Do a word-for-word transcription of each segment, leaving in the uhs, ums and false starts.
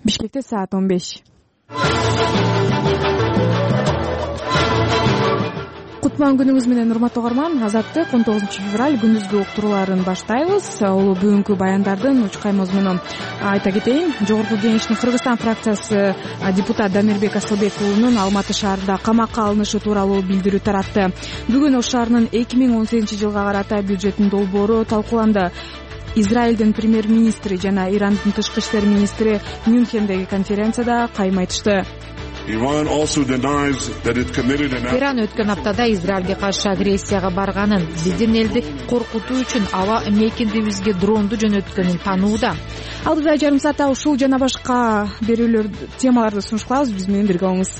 Бишкекте саат он беш. Кутман күнүңүз менен урматтуу угарман. Азаттык он тогузунчу февраль күндүзгү уктурууларын баштайбыз. Ал бүгүнкү баяндардын учкай мазмунун айта кетейин. Жогорку Кеңештин Кыргызстан фракциясы депутат Дамирбек Асылбек уулунун Алматы шаарында камакка алынышы тууралуу билдирүү таратты. Бүгүн Ош шаарынын эки миң он сегизинчи жылга карата бюджеттин долбоору талкууланды. Израилдин премьер-министри жана Ирандын тышкы иштер министри Мюнхендеги конференцияда кайым айтышты. Иран өткөн аптада Израилге каршы агрессияга барганын, биздин элди коркутуу үчүн аба мейкиндибизге дронду жөнөткөнүн танууда. Алдыда жарым саатта ушул жана башка берүүлөр темаларды сунуш кылабыз. Биз менен бирге болуңуз.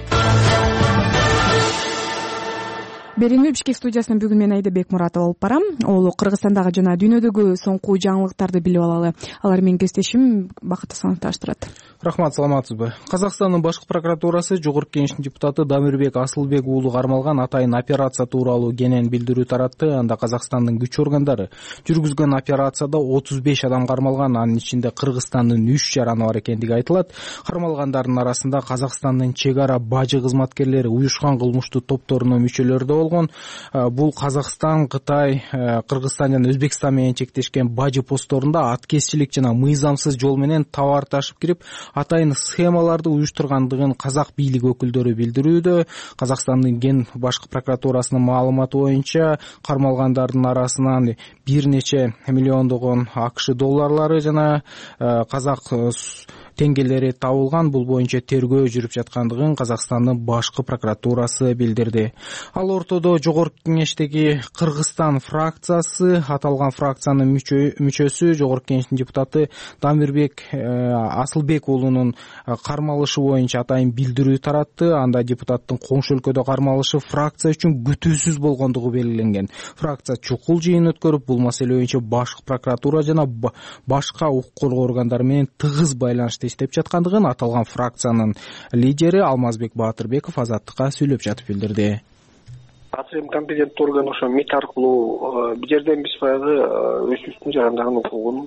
Берүүнү Бишкек студиясынан бүгүн мен Айдабек Муратова алып барам. Ол Кыргызстандагы жана дүйнөдөгү соңку жаңылыктарды билип алалы. Алар менин кесиптешим Бакыт Асанов таштырат. Рахмат, саламатсызбы. Казакстандын башкы прокуратурасы Жогорку Кеңештин депутаты Дамирбек Асылбек уулу кармалган атайын операция тууралуу кенен билдирүү таратты. Анда Казакстандын күч органдары жүргүзгөн операцияда отуз беш адам кармалган, анын ичинде Кыргызстандын үч жараны бар экендиги айтылат. Кармалгандардын арасында Казакстандын чек ара бажы кызматкерлери, уюшкан кылмыштуу топторунун мүчөлөрү да болгон. Бул Казакстан, Кытай, Кыргызстан жана Өзбекстан менен чектешкен бажы постторунда аткезчилик жана мыйзамсыз жол менен товар ташып кирип, атайын схемаларды уюштургандыгын казак бийлиги өкүлдөрү билдирүүдө. Казакстандын ген башкы прокуратурасынын маалыматы боюнча кармалгандардын арасынан бир нече миллиондогон АКШ долларлары жана казак теңгелери табылган. Бул боюнча тергөө жүрүп жаткандыгын Казакстандын башкы прокуратурасы билдирди. Ал ортодо Жогорку Кеңештеги Кыргызстан фракциясы, аталган фракциянын мүчөсү Жогорку Кеңештин депутаты Дамирбек Асылбек уулунун кармалышы боюнча атайын билдирүү таратты. Анда депутаттын коңшу өлкөдө кармалышы фракция үчүн күтүүсүз болгондугу белгиленген. Фракция чукул жыйын өткөрүп, бул маселе боюнча башкы прокуратура жана башка укук коргоо органдары менен тыгыз байланышта иштеп жаткандыгын аталган фракциянын лидери Алмазбек Баатырбеков Азаттыкка сүйлөп жатып билдирди. Атырым компетенттүү орган ошо МИД аркылуу бир жерден биз баягы өзүбүздүн жарандаган укугун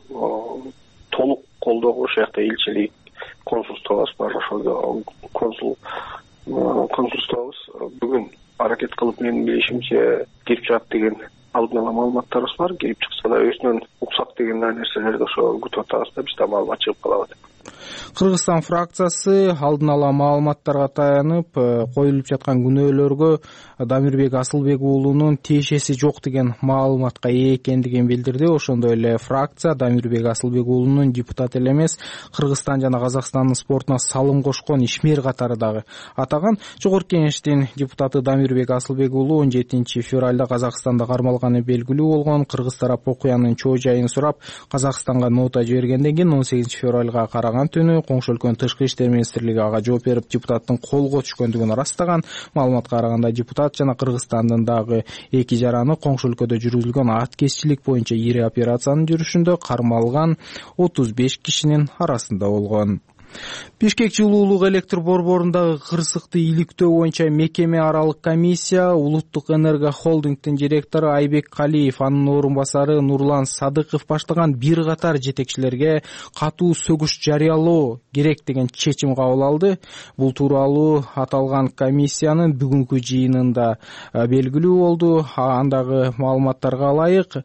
толук колдоого ошол жакта элчилик, консулствобуз бар, ошол консул консулствобуз бүгүн аракет кылып, менин билишимче кирип чыгат деген алдын ала маалыматтарыбыз бар. Кирип чыкса да өзүнөн уксак деген нерселерди ошо күтүп атабыз да, бизде маалымат чыгып калат. Кыргызстан фракциясы алдын ала маалыматтарга таянып, коюлуп жаткан күнөөлөргө Дамирбек Асылбек уулунун тиешеси жок деген маалыматка ээ экендигин билдирди. Ошондой эле фракция Дамирбек Асылбек уулунун депутат эле эмес, Кыргызстан жана Казакстандын спортуна салым кошкон ишмер катары дагы атаган. Жогорку Кеңештин депутаты Дамирбек Асылбек уулу он жетинчи февралда Казакстанда кармалганы белгилүү болгон. Кыргыз тарап окуянын чоо жайын сурап, Казакстанга нота жибергенден кийин он сегизинчи февралга караган түнү коңшу өлкөнүн тышкы иштер министрлиги ага жооп берип, депутаттын колго түшкөндүгүн ырастаган. Маалыматка караганда депутат жана Кыргызстандын дагы эки жараны коңшу өлкөдө жүргүзүлгөн аткезчилик боюнча ири операциянын жүрүшүндө кармалган отуз беш кишинин арасында болгон. Бишкек жылуулук электр борборундагы кырсыкты иликтөө боюнча мекеме аралык комиссия Улуттук энерго холдингдин директору Айбек Калиев, анын орун басары Нурлан Садыков баштаган бир катар жетекчилерге катуу сөгүш жарыялоо керек деген чечим кабыл алды. Бул тууралуу аталган комиссиянын бүгүнкү жыйынында белгилүү болду. Андагы маалыматтарга ылайык,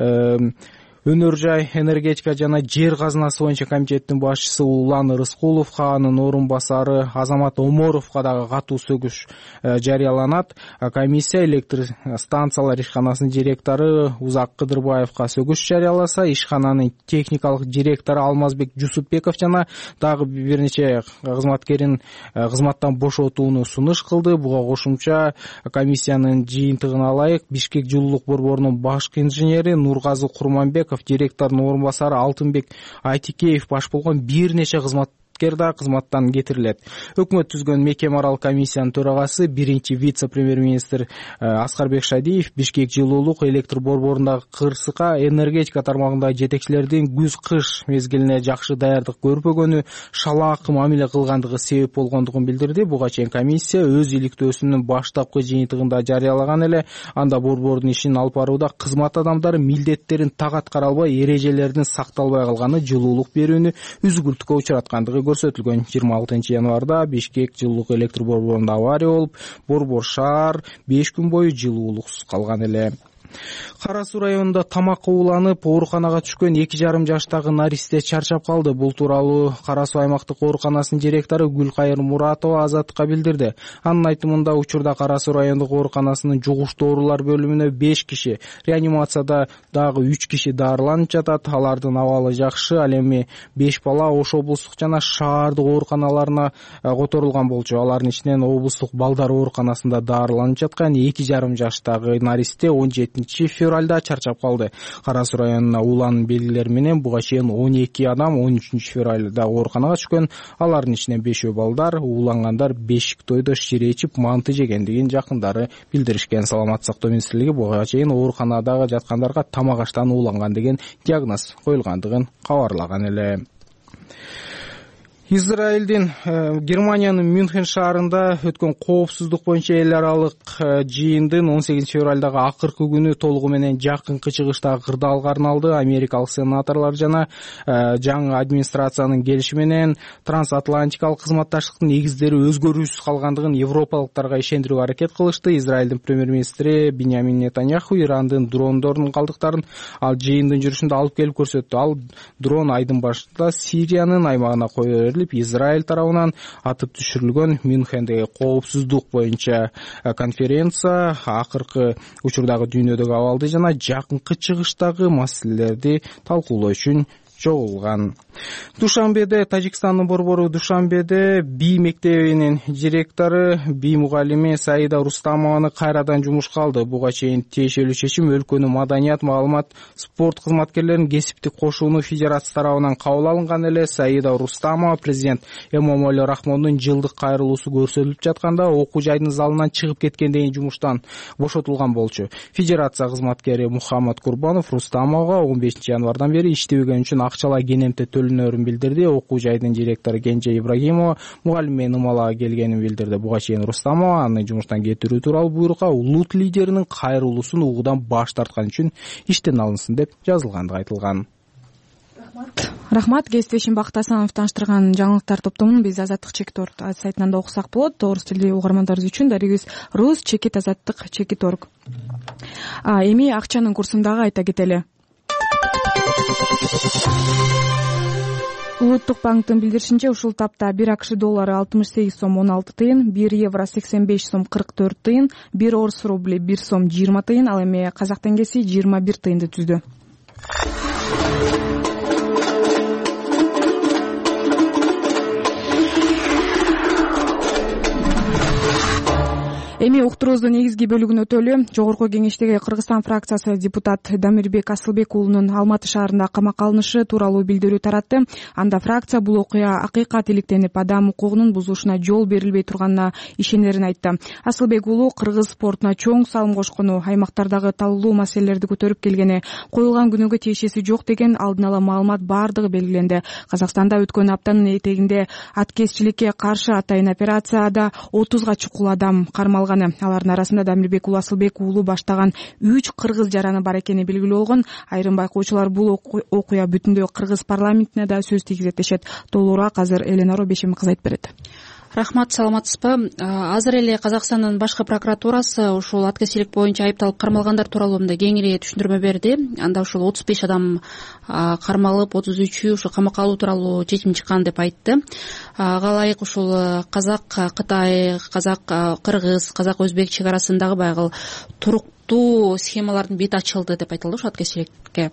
Өнөр жай, энергетика жана жер казынасы боюнча комитеттин башчысы Улан Рыскуловго, анын орун басары Азамат Оморовго дагы катуу сөгүш жарыяланат. Комиссия электр станциялар ишканасынын директору Узак Кыдырбаевга сөгүш жарыяласа, ишкананын техникалык директору Алмазбек Жусупбеков жана дагы бир нече кызматкерин кызматтан бошотууну сунуш кылды. Буга кошумча комиссиянын жыйынтыгына ылайык, Бишкек жылуулук борборунун башкы инженери Нургазы Курманбеков, директордун орун басары Алтынбек Айтикеев баш болгон бир нече кызмат да кызматтан кетирилет. Өкмөт түзгөн мекеме аралык комиссиянын төрагасы биринчи вице-премьер-министр Аскарбек Шадиев Бишкек жылуулук электр борборундагы кырсыкка энергетика тармагындагы жетекчилердин күз-кыш мезгилине жакшы даярдык көрбөгөнү, шалаак мамиле кылгандыгы себеп болгондугун билдирди. Буга чейин комиссия өз иликтөөсүнүн баштапкы жыйынтыгында жарыялаган эле. Анда борбордун ишин алып барууда кызмат адамдары милдеттерин так аткара албай, эрежелердин сакталбай калганы жылуулук берүүнү үзгүлтүккө учураткандыгы көрсөтүлгөн. жыйырма алтынчы январда Бишкек жылуулук электр борборунда авария болуп, борбор шаар беш күн бою жылуулуксуз калган эле. Кара Суу районунда тамакка ууланып ооруканага түшкөн эки жарым жаштагы наристе чарчап калды. Бул тууралуу Кара Суу аймактык ооруканасынын директору Гүлкайыр Муратова Азаттыкка билдирди. Анын айтымында учурда Кара Суу райондук ооруканасынын жугуштуу оорулар бөлүмүнө беш киши, реанимацияда дагы үч киши дарыланып жатат. Алардын абалы жакшы. Ал эми беш бала Ош облустук жана шаардык ооруканаларына которулган болчу. Алардын ичинен облустук балдар ооруканасында дарыланып жаткан эки жарым жаштагы наристе он жетинчи февралда чарчап калды. Кара Суу районуна ууланын белгилери менен буга чейин он эки адам он үчүнчү февралда ооруканага түшкөн. Алардын ичинен бешөө балдар, уулангандар бешик тойдо шире ичип манты жегендигин жакындары билдиришкен. Саламаттык сактоо министрлиги буга чейин ооруканадагы жаткандарга тамак аштан ууланган деген диагноз коюлгандыгын кабарлаган эле. Израилдин Германиянын Мюнхен шаарында өткөн коопсуздук боюнча эл аралык жыйындын он сегизинчи февралдагы акыркы күнү толугу менен жакынкы чыгыштагы кырдаалга арналды. Америкалык сенаторлор жана жаңы администрациянын келиши менен трансатлантикалык кызматташтыктын негиздери өзгөрүүсүз калгандыгын европалыктарга ишендирүүгө аракет кылышты. Израилдин премьер-министри Биньямин Нетаньяху Ирандын дрондорунун калдыктарын ал жыйындын жүрүшүндө алып келип көрсөттү. Ал дрон айдын башында Сириянын аймагына коюп Израиль тарабынан атып түшүрүлгөн Мюнхендеги коопсуздук боюнча конференция акыркы учурдагы дүйнөдөгү абалды жана жакынкы чыгыштагы маселелерди талкуулоо үчүн чогулган. Душанбеде Тажикстандын борбору Душанбеде Би мектебинин директору Би мугалими Саида Рустамованы кайрадан жумушка алды. Буга чейин тиешелүү чечим өлкөнүн маданият, маалымат, спорт кызматкерлеринин кесиптик кошууну федерация тарабынан кабыл алынган эле. Саида Рустамова президент Эмомали Рахмондун жылдык кайрылуусу көрсөтүлүп жатканда окуу жайдын залынан чыгып кеткенден жумуштан бошотулган болчу. Федерация кызматкери Мухаммад Курбанов Рустамовага он бешинчи январдан бери иштебеген үчүн акчалай кенемте төлөнөрүн билдирди. Окуу жайдын директору Кенже Ибрагимова мугалим менен ымалага келгенин билдирди. Буга чейин Рустамова аны жумуштан кетирүү тууралуу буйрукка улут лидеринин кайрылуусун угуудан баш тарткан үчүн иштен алынсын деп жазылгандыгы айтылган. Рахмат. Кесиптешим Бакыт Асановду тааныштырган жаңылыктар топтомун биз Азаттык чекит орг сайтынан да окусак болот. Орус тилдүү угармандарыбыз үчүн дарегибиз рус чекит азаттык чекит орг. Эми акчанын курсундагы айта кетели. Улуттук банктын билдиришинче ушул тапта бир АКШ доллары алтымыш сегиз сом он алты тыйын, бир евро сексен беш сом кырк төрт тыйын, бир орус рубли бир сом жыйырма тыйын, ал эми казак теңгеси жыйырма бир тыйынды түздү. Эми уктуруубуздун негизги бөлүгүнө өтөлү. Жогорку кеңештеги Кыргызстан фракциясы депутат Дамирбек Асылбек уулунун Алматы шаарында камакка алынышы тууралуу билдирүү таратты. Анда фракция бул окуя акыйкат иликтенип, адам укугунун бузулушуна жол берилбей турганына ишенерин айтты. Асылбек уулу кыргыз спортуна чоң салым кошкону, аймактардагы талкуулуу маселелерди көтөрүп келгени, коюлган күнөөгө тиешеси жок деген алдын ала маалымат бардыгы белгиленди. Казакстанда өткөн аптанын этегинде аткезчиликке каршы атайын операцияда отузга чукул адам кармалган. Алардын арасында Дамирбек уулу Асылбек уулу баштаган үч кыргыз жараны бар экени белгилүү болгон. Айрым байкоочулар бул окуя бүтүндөй кыргыз парламентине да сөз тийгизет дешет. Толугураак азыр Эленора Бешем кыз айтып берет. Рахмат, саламатсызбы? Азыр эле Казакстандын башкы прокуратурасы ушул аткезчилик боюнча айыпталып кармалгандар тууралуу мындай кеңири түшүндүрмө берди. Анда ушул отуз беш адам кармалып, отуз үчү ушу камакка алуу тууралуу чечим чыккан деп айтты. Ага ылайык ушул казак Кытай, казак кыргыз, казак өзбек чек арасындагы баягы туруктуу схемалардын бети ачылды деп айтылды ушул аткезчиликке.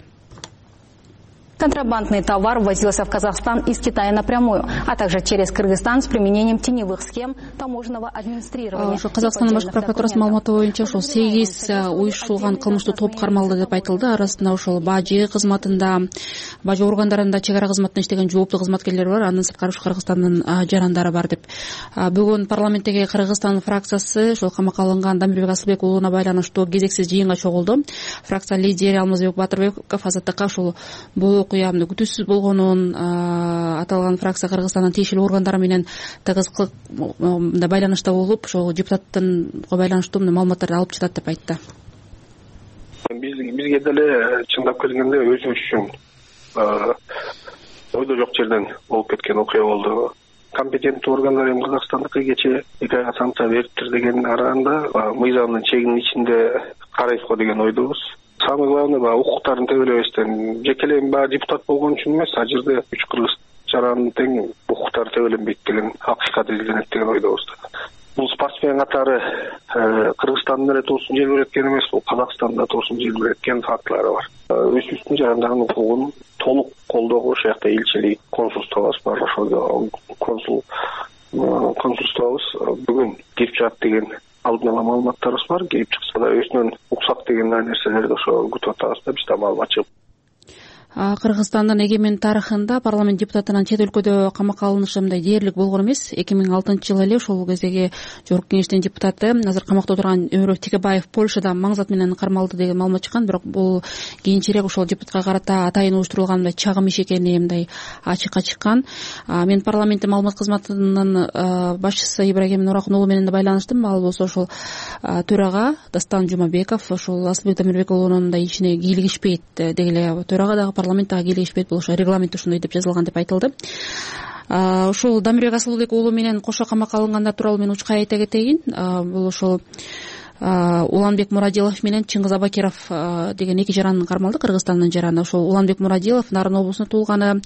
Контрабандный товар ввозился в Казахстан из Китая напрямую, а также через Кыргызстан с применением теневых схем таможенного администрирования. Казакстандын башкы прокуратурасынын маалыматы боюнча ушул сегиз уюштурулган кылмыштуу топ кармалды деп айтылды. Арасында ушул бажы кызматында, бажы органдарында чек ара кызматында иштеген жооптуу кызматкерлер бар. Андан сырткары ушу Кыргызстандын жарандары бар деп. Бүгүн парламенттеги Кыргызстан фракциясы ушул камакка алынган Дамирбек Асылбек уулуна байланыштуу кезексиз жыйынга чогулду. Фракция лидери Алмазбек Батырбеков Азаттыкка ушул бул окуя күтүүсүз болгонун, аталган фракция Кыргызстандын тиешелүү органдары менен тыгыз байланышта болуп, ошол депутаттынга байланыштуу маалыматтарды алып жатат деп айтты. Бизге деле чындап келгенде өзүбүз үчүн ойдо жок жерден болуп кеткен окуя болду. Компетенттүү органдар эми Кыргызстандыкы кечээ эки айга санкция бериптир деген арагында мыйзамдын чегинин ичинде карайсызго деген ойдобуз. Самый главный баягы укуктарын тебелебестен, жеке эле баягы депутат болгон үчүн эмес, ал жерде үч кыргыз жаранын тең укуктары тебеленбейт деген акыйкат изилденет деген ойдобуз. Бул спортсмен катары Кыргызстандын эле туусун желбиреткен эмес, бул Казакстанда туусун желбиреткен фактылары бар. Өзүбүздүн жарандаган укугун толук колдогу ошол жакта элчилик, консулствобуз бар, ошол консул консулствобуз бүгүн кирип чыгат деген алдын ала маалыматтарыбыз бар. Кирип чыкса да өзүнөн уксак деген нерселерди ошо күтүп атабыз да, бизде маалымат жок. Кыргызстандын эгемен тарыхында парламент депутатынын чет өлкөдө камакка алынышы мындай дээрлик болгон эмес. эки миң алтынчы жылы эле ошол кездеги жогорку кеңештин депутаты, азыр камакта отурган Өмүрбек Текебаев Польшада маңзат менен кармалды деген маалымат чыккан, бирок бул кийинчерээк ошол депутатка карата атайын уюштурулган мындай чагым иш экени мындай ачыкка чыккан. Мен парламенттин маалымат кызматынын башчысы Ибрагим Нуракун уулу менен да байланыштым. Ал болсо ошол төрага Дастан Жумабеков ошол Асылбек Дамирбек уулунун мындай ишине кийлигишпейт деги эле төрага дагы парламентте кийлигишпейт, бул ошо регламентте ушундай деп жазылган деп айтылды. Ушул Дамирбек Асылбек уулу менен кошо камакка алынгандар тууралуу мен учкай айта кетейин. Бул ошол Уланбек Мурадилов менен Чыңгыз Абакиров деген эки жаран кармалды, Кыргызстандын жараны. Ошол Уланбек Мурадилов Нарын облусунда туулганы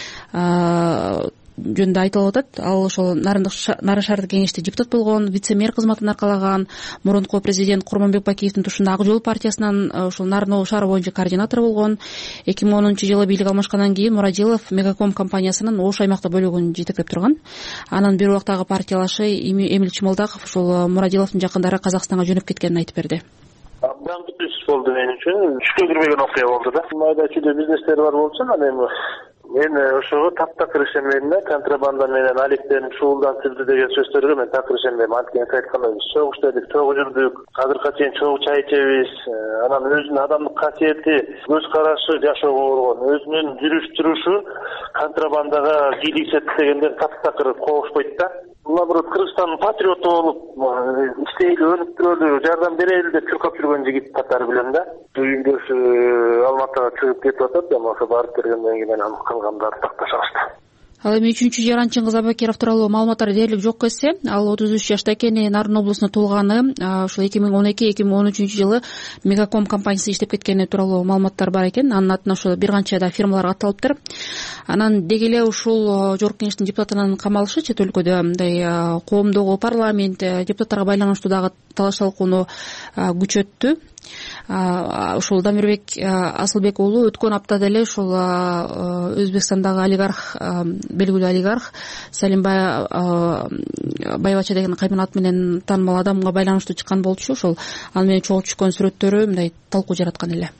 жөнүндө айтылып атат. Ал ошол Нарын шаардык кеңеште депутат болгон, вице-мэр кызматын аркалаган, мурунку президент Курманбек Бакиевдин тушунда Ак жол партиясынын ошол Нарын шаары боюнча координатор болгон. эки миң онунчу жылы бийлик алмашкандан кийин Мурадилов Мегаком компаниясынын Ош аймакта бөлүгүн жетектеп турган. Анан бир убактагы партиялашы Эмил Чымылдаков ошол Мурадиловдун жакындары Казакстанга жөнөп кеткенин айтып берди. Абдан күтүүсүз болду мен үчүн. Түшкө кирбеген окуя болду да. Майда чүйдө бизнестер бар болчу, анан эми мен ошого таптак ишенбейм да. Контрабанда менен алектенип шуулдантылды деген сөздөргө мен так ишенбейм. Анткени айткандай чогуу иштедик, чогуу жүрдүк, азыркыга чейин чогуу чай ичебиз. Анан өзүнүн адамдык касиети, көз карашы жашоого болгон, өзүнүн жүрүш турушу контрабандага кийлигишет дегенден таптакыр кобушпойт да. Наоборот, Кыргызстандын патриоту болуп, иштейли, өнүп турөлү, жардам берели деп чуркап жүргөн жигит катары билем да. Үйүндөш Алматыга чыгып кетип атат, эми ошо барып бергенден кийин мен калгандарды такташабыз. Ал эми үчүнчү жаран Чыңгыз Абакиров тууралуу маалыматтар дээрлик жок кетсе, ал отуз үч жашта экени, Нарын облусунда туулганы, ошол эки миң он эки эки миң он үчүнчү жылы Мегаком компаниясында иштеп кеткени тууралуу маалыматтар бар экен. Анын атына ошо бир канча да фирмалар катталыптыр. Анан деги эле ушул жогорку кеңештин депутатынын камалышы чет өлкөдө мындай коомдогу парламент депутаттарга байланыштуу дагы талаш талкууну күчөттү. Ушул Дамирбек Асылбек уулу өткөн аптада эле ушул Өзбекстандагы олигарх, белгилүү олигарх Салимбай Байбача деген кайын ат менен таанымал адамга байланыштуу чыккан болчу. Ошол аны менен чогуу түшкөн сүрөттөрү мындай талкуу жараткан эле.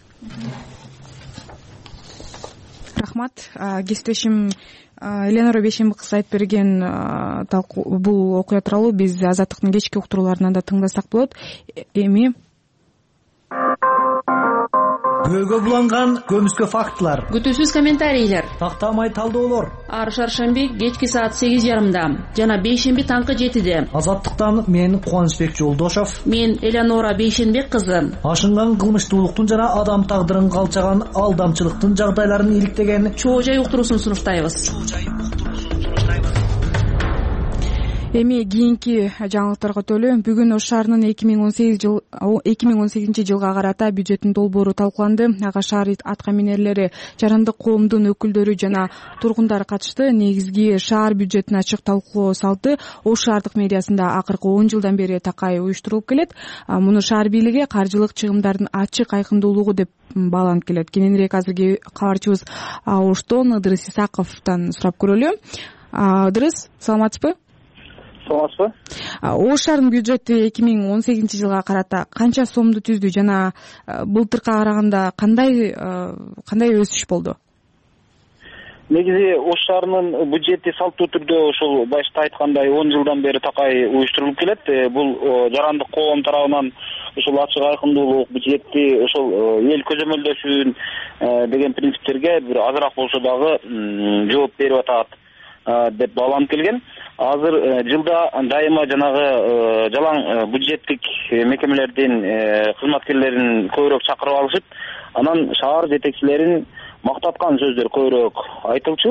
Рахмат. Кесиптешим Эленора Бейшенби кызы айтып берген бул окуя тууралуу биз Азаттыктын кечки уктурууларынан да тыңдасак болот. Эми Көөгө буланган көмүскө фактылар, күтүүсүз комментарийлер, тактамай талдоолор. Ар шаршемби кечки саат сегиз жарымда жана бейшемби таңкы жетиде. Азаттыктан мен Кубанычбек Жолдошов, мен Эленора Бейшенбек кызы. Ашынган кылмыштуулуктун жана адам тагдырын калчаган алдамчылыктын жагдайларын иликтеген чоо жай уктуруусун сунуштайбыз. Эми кийинки жаңылыктарга өтөлү. Бүгүн Ош шаарынын эки миң он сегизинчи жылга карата бюджеттин долбоору талкууланды. Ага шаар атка минерлери, жарандык коомдун өкүлдөрү жана тургундар катышты. Негизги шаар бюджетин ачык талкуу салты Ош шаардык мэриясында акыркы он жылдан бери такай уюштурулуп келет. Муну шаар бийлиги каржылык чыгымдардын ачык айкындуулугу деп бааланып келет. Кененирээк азыркы кабарчыбыз Оштон Ыдырыс Исаковдон сурап көрөлү. Ыдырыс, саламатсызбы? Саламатсызбы? Ош шаарынын бюджети эки миң он сегизинчи жылга карата канча сомду түздү жана былтыркыга караганда кандай кандай өсүш болду? Негизи Ош шаарынын бюджети салттуу түрдө ошол башта айткандай он жылдан бери такай уюштурулуп келет. Бул жарандык коом тарабынан ошол ачык айкындуулук бюджетти ошол эл көзөмөлдөшүн деген принциптерге бир азыраак болсо дагы жооп берип атат деп бааланып келген. Азыр жылда дайыма жанагы жалаң бюджеттик мекемелердин кызматкерлерин көбүрөөк чакырып алышып, анан шаар жетекчилерин мактаткан сөздөр көбүрөөк айтылчу.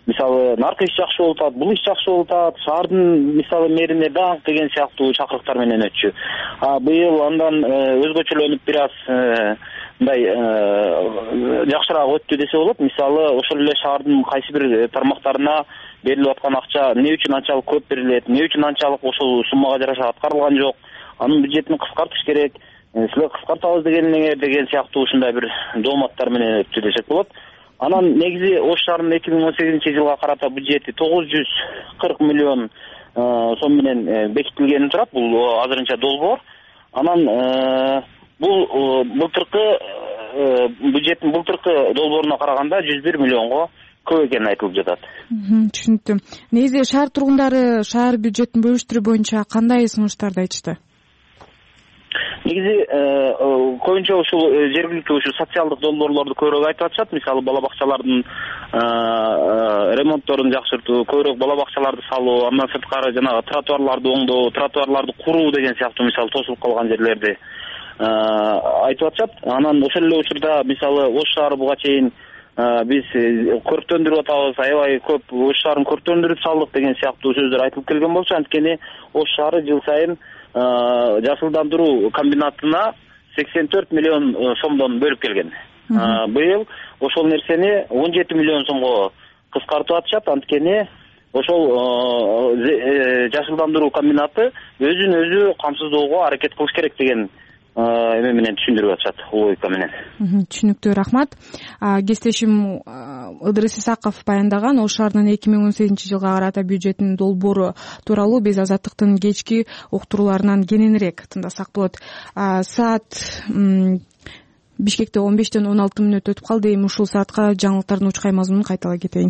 мисалы наркы иш жакшы болуп атат, бул иш жакшы болуп атат, шаардын мисалы мэрине даңк деген сыяктуу чакырыктар менен өтчү. А быйыл андан өзгөчөлөнүп бир аз мындай жакшыраак өттү десе болот. Мисалы ошол эле шаардын кайсы бир тармактарына берилип аткан акча эмне үчүн анчалык көп берилет, эмне үчүн анчалык ошол суммага жараша аткарылган жок, анын бюджетин кыскартыш керек, силер кыскартабыз дегениңер деген сыяктуу ушундай бир дооматтар менен өттү десек болот. Анан негизи Ош шаарынын эки миң он сегизинчи жылга карата бюджети тогуз жүз кырк миллион сом менен бекитилгени турат. Бул азырынча долбоор. Анан бул былтыркы бюджеттин былтыркы долбооруна караганда жүз бир миллионго көп экени айтылып жатат. Түшүнүктү. Негизи шаар тургундары шаар бюджетин бөлүштүрүү боюнча кандай сунуштарды айтышты? Негизи көбүнчө ушул жергиликтүү ушул социалдык долбоорлорду көбүрөөк айтып атышат. Мисалы бала бакчалардын ремонтторун жакшыртуу, көбүрөөк бала бакчаларды салуу, андан сырткары жанагы тротуарларды оңдоо, тротуарларды куруу деген сыяктуу мисалы тосулуп калган жерлерди айтып атышат. Анан ошол эле учурда мисалы Ош шаары буга чейин биз көрктөндүрүп атабыз, аябай көп Ош шаарын көрктөндүрүп салдык деген сыяктуу сөздөр айтылып келген болчу. Анткени Ош шаары жыл сайын жашылдандыруу комбинатына сексен төрт миллион сомдон бөлүп келген. Быйыл ошол нерсени он жети миллион сомго кыскартып атышат. Анткени ошол жашылдандыруу комбинаты өзүн өзү камсыздоого аракет кылыш керек деген эме менен түшүндүрүп атышат, логика менен. Түшүнүктүү, рахмат. Кесиптешим Ыдырыс Исаков баяндаган Ош шаарынын эки миң он сегизинчи жылга карата бюджетинин долбоору тууралуу биз Азаттыктын кечки уктурууларынан кененирээк тыңдасак болот. Саат Бишкекте он бештен он алты мүнөт өтүп калды. Эми ушул саатка жаңылыктардын учкай мазмунун кайталай кетейин.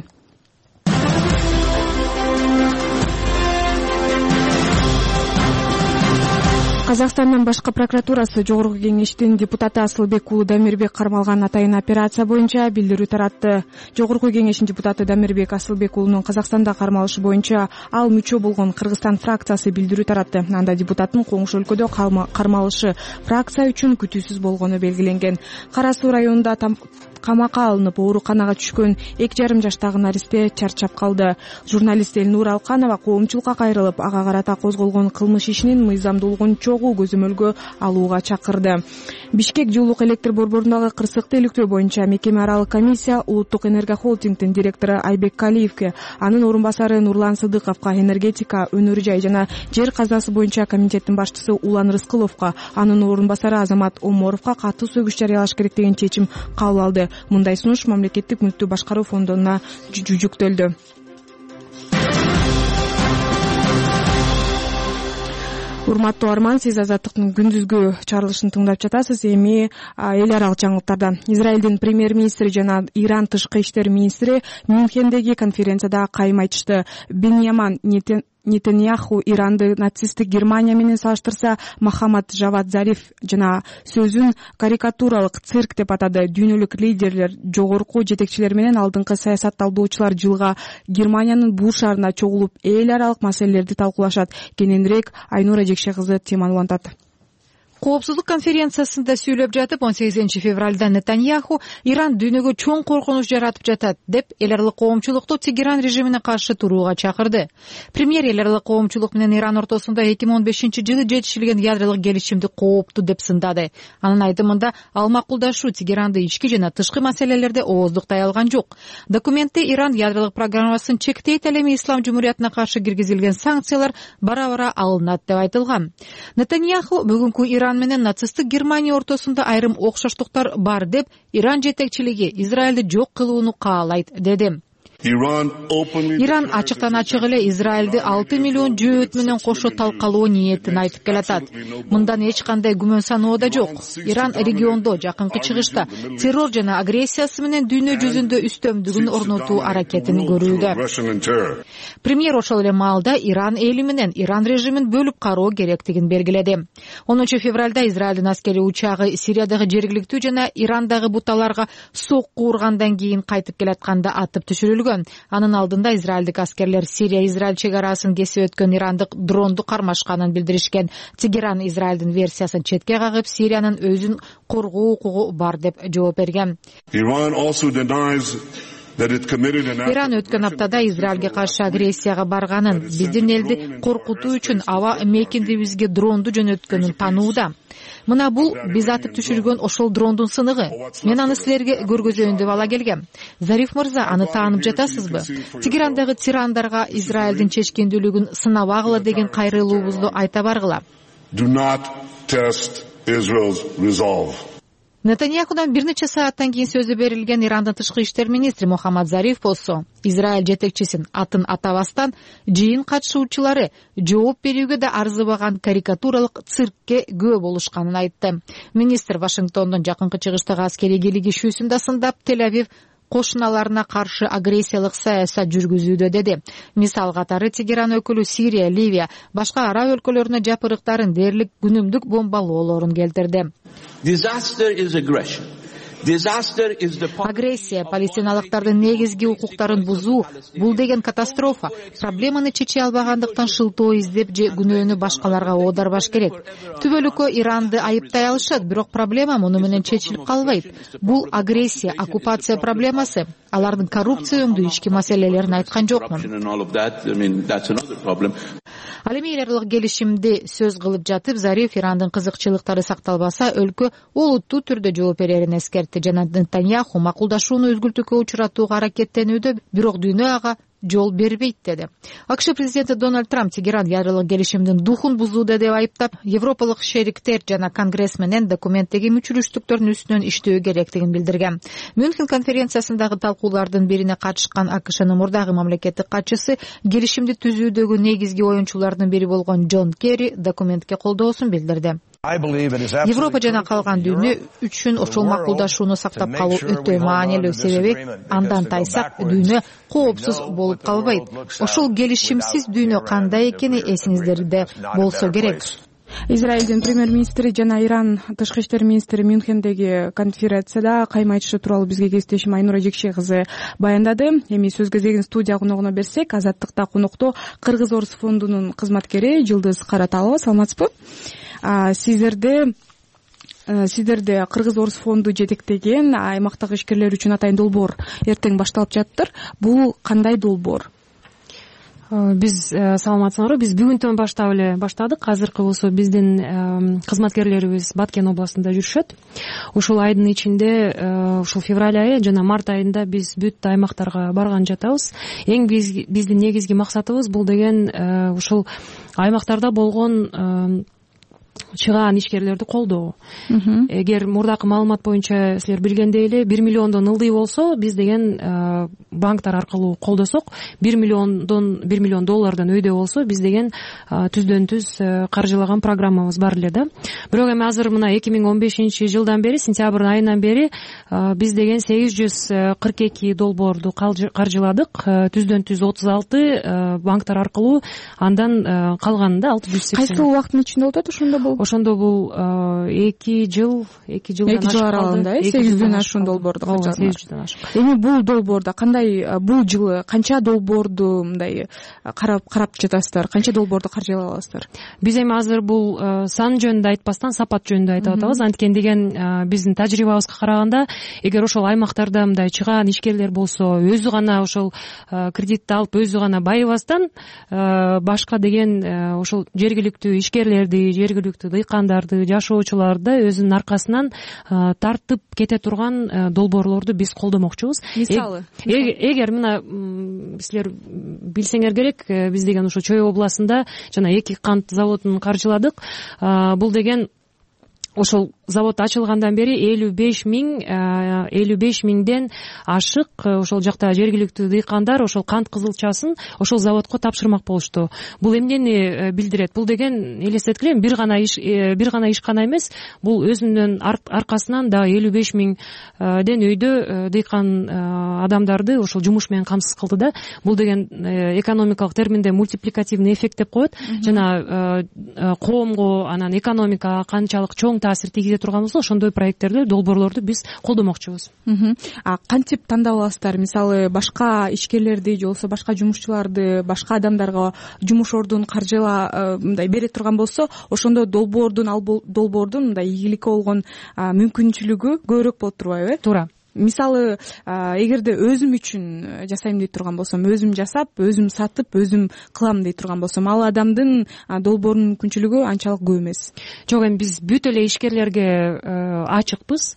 Казакстандын башкы прокуратурасы Жогорку кеңештин депутаты Асылбек уулу Дамирбек кармалган атайын операция боюнча билдирүү таратты. Жогорку кеңештин депутаты Дамирбек Асылбек уулунун Казакстанда кармалышы боюнча ал мүчө болгон Кыргызстан фракциясы билдирүү таратты. Анда депутаттын коңш өлкөдө кармалышы фракция үчүн күтүүсүз болгону белгиленген. Кара Суу районунда камакка алынып ооруканага түшкөн эки жарым жаштагы наристе чарчап калды. Журналист Элнура Алканова коомчулукка кайрылып, ага карата козголгон кылмыш ишинин мыйзамдуулугун чогуу көзөмөлгө алууга чакырды. Бишкек жылуулук электр борборундагы кырсыкты иликтөө боюнча мекеме аралык комиссия Улуттук энергия холдингдин директору Айбек Калиевке, анын орун басары Нурлан Сыдыковго, энергетика, өнөр жай жана жер казасы боюнча комитеттин башчысы Улан Рыскыловго, анын орун басары Азамат Оморовго катуу сөгүш жарыялаш керек деген чечим кабыл алды. Мындай сунуш мамлекеттик мүлктү башкаруу фондуна жүктөлдү. Урматтуу арман, сиз Азаттыктын күндүзгү чарылышын тыңдап жатасыз. Эми эл аралык жаңылыктарда Израилдин премьер-министри жана Иран тышкы иштер министри Мюнхендеги конференцияда кайым айтышты. Беньямин Нетаньяху Иранды нацисттик Германия менен салыштырса, Мохаммад Жавад Зариф жана сөзүн карикатуралык цирк деп атады. Дүйнөлүк лидерлер, жогорку жетекчилер менен алдыңкы саясатталдоочулар жылга Германиянын бул шаарына чогулуп, эл аралык маселелерди талкуулашат. Кененирээк Айнура Жекше кызы теманы улантат. Коопсуздук конференциясында сүйлөп жатып, он сегизинчи февралда Нетаньяху Иран дүйнөгө чоң коркунуч жаратып жатат деп эл аралык коомчулукту Тегеран режимине каршы турууга чакырды. Премьер эл аралык коомчулук менен Иран ортосунда эки миң он бешинчи жылы жетишилген ядролук келишимди кооптуу деп сындады. Анын айтымында ал макулдашуу Тегеранды ички жана тышкы маселелерде ооздуктай алган жок. Документте Иран ядролук программасын чектейт, ал эми Ислам жумуриятына каршы киргизилген санкциялар бара-бара алынат деп айтылган. Нетаньяху бүгүнкү Иран менен нацисттик Германия ортосунда айрым окшоштуктар бар деп Иран жетекчилиги Израилди жок кылууну каалайт деди. Иран ачыктан ачык эле Израилди алты миллион жөөт менен кошо талкалоо ниетин айтып келатат. Мындан эч кандай күмөн саноо да жок. Иран региондо жакынкы чыгышта террор жана агрессиясы менен дүйнө жүзүндө үстөмдүгүн орнотуу аракетин көрүүдө. Премьер ошол эле маалда Иран эли менен Иран режимин бөлүп кароо керектигин белгиледи. онунчу февралда Израилдин аскери учагы Сириядагы жергиликтүү жана Ирандагы буталарга сокку ургандан кийин кайтып келатканда атып түшүрүлгөн. Анын алдында израилдик аскерлер Сирия-Израиль чек арасын кесип өткөн ирандык дронду кармашканын билдиришкен. Тегеран Израилдин версиясын четке кагып, Сириянын өзүн коргоо укугу бар деп жооп берген. Иран өткөн аптада Израилге каршы агрессияга барганын, биздин элди коркутуу үчүн аба мейкиндибизге дронду жөнөткөнүн танууда. Мына бул биз атып түшүргөн ошол дрондун сыныгы. Мен аны силерге көргөзөйүн деп ала келгем. Зариф мырза, аны таанып жатасызбы? Тегерандагы тирандарга Израилдин чечкендүүлүгүн сынабагыла деген кайрылуубузду айта баргыла. Нетаньяхудан бир нече сааттан кийин сөзү берилген Ирандын тышкы иштер министри Мухаммад Зариф болсо, Израиль жетекчисин атын атабастан жыйын катышуучулары жооп берүүгө да арзыбаган карикатуралык циркке күбө болушканын айтты. Министр Вашингтондун жакынкы чыгыштагы аскерий кийлигишүүсүн да сындап, Тель-Авив кошуналарына каршы агрессиялык саясат жүргүзүүдө деди. Мисал катары Тегеран өкүлү Сирия, Ливия, башка араб өлкөлөрүнө жапырыктарын дээрлик күнүмдүк бомбалоолорун келтирди. Агрессия, палестиналыктардын негизги укуктарын бузуу, бул деген катастрофа. Проблеманы чече албагандыктан шылтоо издеп же күнөөнү башкаларга оодарбаш керек. Түбөлүккө Иранды айыптай алышат, бирок проблема муну менен чечилип калбайт. Бул агрессия, оккупация проблемасы. Алардын коррупция өңдүү ички маселелерин айткан жокмун. Ал эми эл аралык келишимди сөз кылып жатып, Зариф Ирандын кызыкчылыктары сакталбаса, өлкө олуттуу түрдө жооп берерин эскертти жана Нетаньяху макулдашууну үзгүлтүүгө учуратууга аракеттенүүдө, бирок дүйнө ага жол бербейт деди. АКШ президенти Дональд Трамп Тегеран ядролук келишимдин духун бузууда деп айыптап, европалык шериктер жана конгресс менен документтеги мүчүлүштүктөрдүн үстүнөн иштөө керектигин билдирген. Мюнхен конференциясындагы талкуулардын бирине катышкан АКШнын мурдагы мамлекеттик катчысы келишимди түзүүдөгү негизги оюнчулардын бири болгон Джон Керри документке колдоосун билдирди. Европа жана калган дүйнө үчүн ошол макулдашууну сактап калуу өтө маанилүү, себеби андан тайсак дүйнө коопсуз болуп калбайт. Ошол келишимсиз дүйнө кандай экени эсиңиздерде болсо керек. Израилдин премьер-министри жана Иран тышкы иштер министри Мюнхендеги конференцияда кайма айтышы тууралуу бизге кесиптешим Айнура Жекше кызы баяндады. Эми сөз кезегин студия коногуна берсек, Азаттыкта конокто Кыргыз Орус фондунун кызматкери Жылдыз Караталова. Саламатсызбы? Сиздерде сиздерде Кыргыз Орус фонду жетектеген аймактагы ишкерлер үчүн атайын долбоор эртең башталып жатыптыр. Бул кандай долбоор? Биз саламатсыңарбы, биз бүгүнтөн баштап эле баштадык. Азыркы болсо биздин кызматкерлерибиз Баткен областында жүрүшөт. Ушул айдын ичинде, ушул февраль айы жана март айында биз бүт аймактарга барган жатабыз. Эң биздин негизги максатыбыз бул деген ушул аймактарда болгон чыгаан ишкерлерди колдоо. Эгер мурдакы маалымат боюнча силер билгендей эле бир миллиондон ылдый болсо, биз деген банктар аркылуу колдосок, бир миллиондон бир миллион доллардан өйдө болсо, биз деген түздөн түз каржылаган программабыз бар эле да. Бирок эми азыр мына эки миң он бешинчи жылдан бери, сентябрь айынан бери биз деген сегиз жүз кырк эки долбоорду каржыладык. Түздөн түз отуз алты банктар аркылуу, андан калганында алты жүз сексен. Кайсы убакыттын ичинде болуп атат ошондо? Ошондо бул эки жыл, эки жылдан ашык. эки жыл аралыгында сегиз жүздөн ашуун долбоорду каржыладыңар. сегиз жүздөн ашык. Эми бул долбоордо кандай, бул жылы канча долбоорду мындай карап карап жатасыздар? Канча долбоорду каржылай аласыздар? Биз эми азыр бул сан жөнүндө айтпастан сапат жөнүндө айтып атабыз. Анткени деген биздин тажрыйбабызга караганда, эгер ошол аймактарда мындай чыгаан ишкерлер болсо, өзү гана ошол кредитти алып, өзү гана байыбастан, башка деген ошол жергиликтүү ишкерлерди, жергиликтүү дыйкандарды, жашоочуларды өзүнүн аркасынан тартып кете турган долбоорлорду биз колдомокчубуз. Мисалы, эгер мына силер билсеңер керек, биз деген ошо Чүй областында жана эки кант заводун каржыладык. Бул деген ошол завод ачылгандан бери элүү беш миң элүү беш миңден ашык ошол жакта жергиликтүү дыйкандар ошол кант кызылчасын ошол заводко тапшырмак болушту. Бул эмнени билдирет? Бул деген элестеткиле бир гана иш бир гана ишкана эмес, бул өзүнүн аркасынан дагы элүү беш миңден өйдө дыйкан адамдарды ошол жумуш менен камсыз кылды да. Бул деген экономикалык терминде мультипликативный эффект деп коет. Жана коомго, анан экономикага канчалык чоң таасир тийгизе турган болсо, ошондой проекттерди, долбоорлорду биз колдомокчубуз. А кантип тандап аласыздар? Мисалы, башка ишкерлерди же болбосо башка жумушчуларды, башка адамдарга жумуш ордун каржыла мындай бере турган болсо, ошондо долбоордун ал долбоордун мындай ийгиликке болгон мүмкүнчүлүгү көбүрөөк болуп турбайбы? Туура. мисалы эгерде өзүм үчүн жасайм дей турган болсом, өзүм жасап, өзүм сатып, өзүм кылам дей турган болсом, ал адамдын долбоорунун мүмкүнчүлүгү анчалык көп эмес. Жок, эми биз бүт эле ишкерлерге ачыкпыз.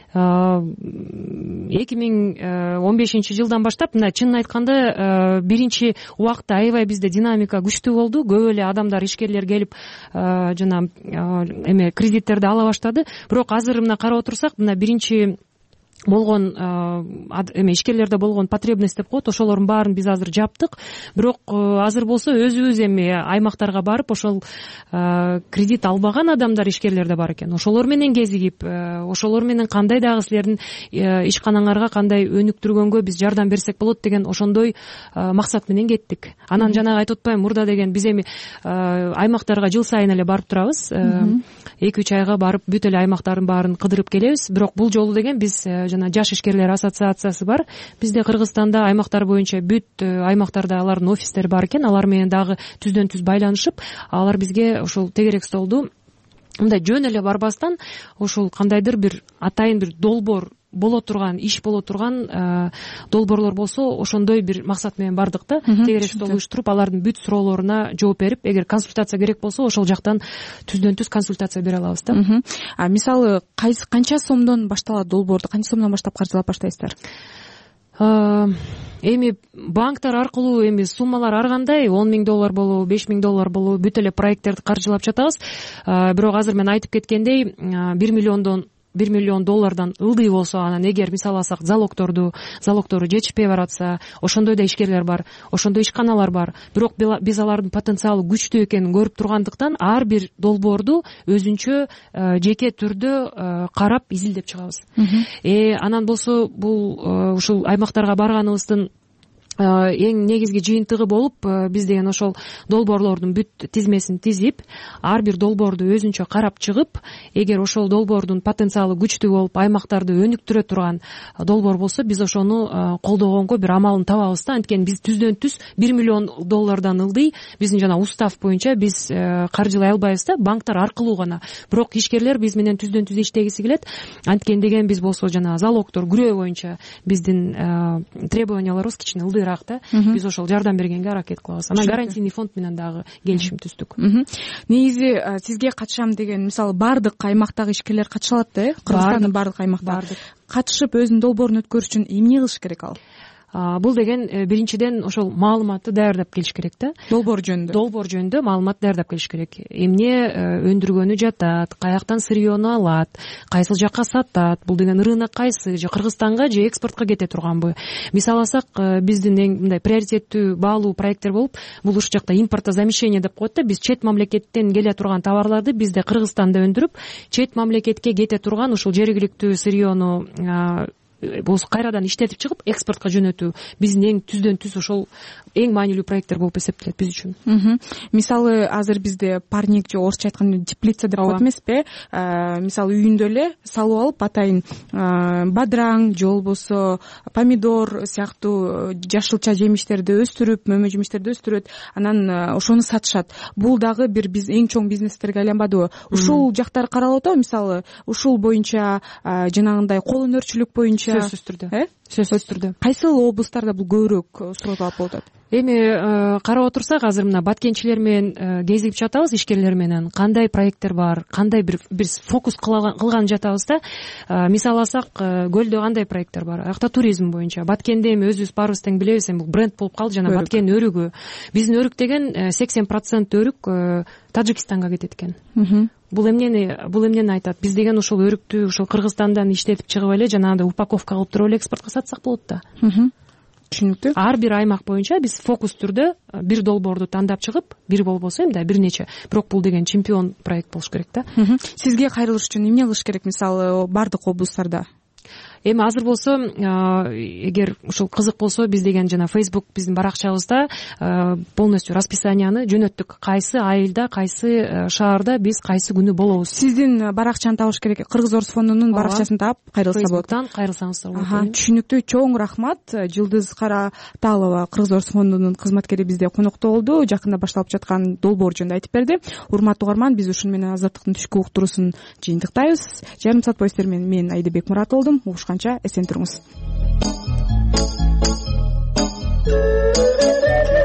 эки миң он бешинчи жылдан баштап, мына чынын айтканда биринчи убакта аябай бизде динамика күчтүү болду. Көп эле адамдар, ишкерлер келип жана эме кредиттерди ала баштады. Бирок азыр мына карап отурсак, мына биринчи болгон эме ишкерлерде болгон потребность деп коет, ошолордун баарын биз азыр жаптык. Бирок азыр болсо өзүбүз эми аймактарга барып, ошол кредит албаган адамдар, ишкерлерде бар экен. Ошолор менен кезигип, ошолор менен кандай дагы силердин ишканаңарга кандай өнүктүргөнгө биз жардам берсек болот деген ошондой максат менен кеттик. Анан жанагы айтып атпаймынбы, мурда деген биз эми аймактарга жыл сайын эле барып турабыз. эки үч айга барып бүт эле аймактардын баарын кыдырып келебиз. Бирок бул жолу деген биз жана жаш ишкерлер ассоциациясы бар. Бизде Кыргызстанда аймактар боюнча бүт аймактарда алардын офистери бар экен. Алар менен дагы түздөн түз байланышып, алар бизге ушул тегерек столду мындай жөн эле барбастан, ушул кандайдыр бир атайын бир долбоор боло турган, иш боло турган долбоорлор болсо, ошондой бир максат менен бардык да. Тегерек стол уюштуруп, алардын бүт суроолоруна жооп берип, эгер консультация керек болсо, ошол жактан түздөн түз консультация бере алабыз да. А мисалы канча сомдон башталат долбоорду, канча сомдон баштап каржылап баштайсыздар? Эми банктар аркылуу эми суммалар ар кандай, он миң доллар болобу, беш миң доллар болобу, бүт эле проекттерди каржылап жатабыз. Бирок азыр мен айтып кеткендей, бир миллиондон бир миллион доллардан ылдый болсо, анан эгер мисалы алсак залогторду залогтору жетишпей баратса, ошондой да ишкерлер бар, ошондой ишканалар бар. Бирок биз алардын потенциалы күчтүү экенин көрүп тургандыктан, ар бир долбоорду өзүнчө жеке түрдө карап изилдеп чыгабыз. Э анан болсо бул ушул аймактарга барганыбыздын эң негизги жыйынтыгы болуп, биз деген ошол долбоорлордун бүт тизмесин тизип, ар бир долбоорду өзүнчө карап чыгып, эгер ошол долбоордун потенциалы күчтүү болуп, аймактарды өнүктүрө турган долбоор болсо, биз ошону колдогонго бир амалын табабыз да. Анткени биз түздөн түз бир миллион доллардан ылдый биздин жана устав боюнча биз каржылай албайбыз да, банктар аркылуу гана. Бирок ишкерлер биз менен түздөн түз иштегиси келет. Анткени деген биз болсо жана залогтор күрөө боюнча биздин требованияларыбыз кичине ылдый. Биз ошол жардам бергенге аракет кылабыз. Анан гарантийный фонд менен дагы келишим түздүк. Негизи сизге катышам деген, мисалы бардык аймактагы ишкерлер катыша алат да, э? Кыргызстандын бардык аймактары катышып өзүнүн долбоорун өткөрүш үчүн эмне кылыш керек ал? Бул деген биринчиден ошол маалыматты даярдап келиш керек да. Долбоор жөнүндө. Долбоор жөнүндө маалымат даярдап келиш керек. Эмне өндүргөнү жатат, каяктан сырьёну алат, кайсыл жакка сатат, бул деген рынок кайсы, же Кыргызстанга же экспортко кете турганбы? Мисалы алсак, биздин эң мындай приоритеттүү баалуу проекттер болуп, бул ушу жакта импортозамещение деп коет да. Биз чет мамлекеттен келе турган товарларды бизде Кыргызстанда өндүрүп, чет мамлекетке кете турган ушул жергиликтүү сырьёну болсо кайрадан иштетип чыгып экспортко жөнөтүү биздин эң түздөн түз ошол эң маанилүү проекттер болуп эсептелет биз үчүн. Мисалы азыр бизде парник же орусча айтканда теплица деп коет эмеспи? Мисалы үйүндө эле салып алып, атайын бадыраң же болбосо помидор сыяктуу жашылча жемиштерди өстүрүп, мөмө жемиштерди өстүрөт, анан ошону сатышат. Бул дагы бир биз эң чоң бизнестерге айланбадыбы? Ушул жактар каралып атабы? Мисалы ушул боюнча жанагындай кол өнөрчүлүк боюнча сөзсүз түрдө. Э? Сөзсүз түрдө. Кайсыл облустарда бул көбүрөөк суроо болуп атат? Эми карап отурсак, азыр мына баткенчилер менен кезигип жатабыз, ишкерлер менен кандай проекттер бар, кандай бир биз фокус кылган жатабыз да. Мисалы алсак, көлдө кандай проекттер бар? Акта туризм боюнча. Баткенде эми өзүбүз баарыбыз тең билебиз, эми бул бренд болуп калды, жана Баткендин өрүгү. Биздин өрүк деген сексен процент өрүк Тажикстанга кетет экен. Бул эмнени бул эмнени айтат? Биз деген ушул өрүктү ушул Кыргызстандан иштетип чыгып эле жанагындай упаковка кылып туруп эле экспортко сатсак болот да. Түшүнүктүү. Ар бир аймак боюнча биз фокус түрдө бир долбоорду тандап чыгып, бир болбосо эми да бир нече, бирок бул деген чемпион проект болуш керек да. Сизге кайрылыш үчүн эмне кылыш керек, мисалы бардык облустарда? Эми азыр болсо, эгер ушул кызык болсо, биз деген жана Facebook биздин баракчабызда полностью расписанияны жөнөттүк. Кайсы айылда, кайсы шаарда биз кайсы күнү болобуз. Сиздин баракчаны табыш керек. Кыргыз Орус фондунун баракчасын таап кайрылса болот. Facebook'тан кайрылсаңыздар болот. Түшүнүктүү, чоң рахмат. Жылдыз Каратаалова, Кыргыз Орус фондунун кызматкери бизде конокто болду. Жакында башталып жаткан долбоор жөнүндө айтып берди. Урматтуу угарман, биз ушуну менен азаттыктын түшкү уктуруусун жыйынтыктайбыз. Жарым саат бою сиздер менен мен Айдыбек Мурат болдум. жолугушканча эсен туруңуз.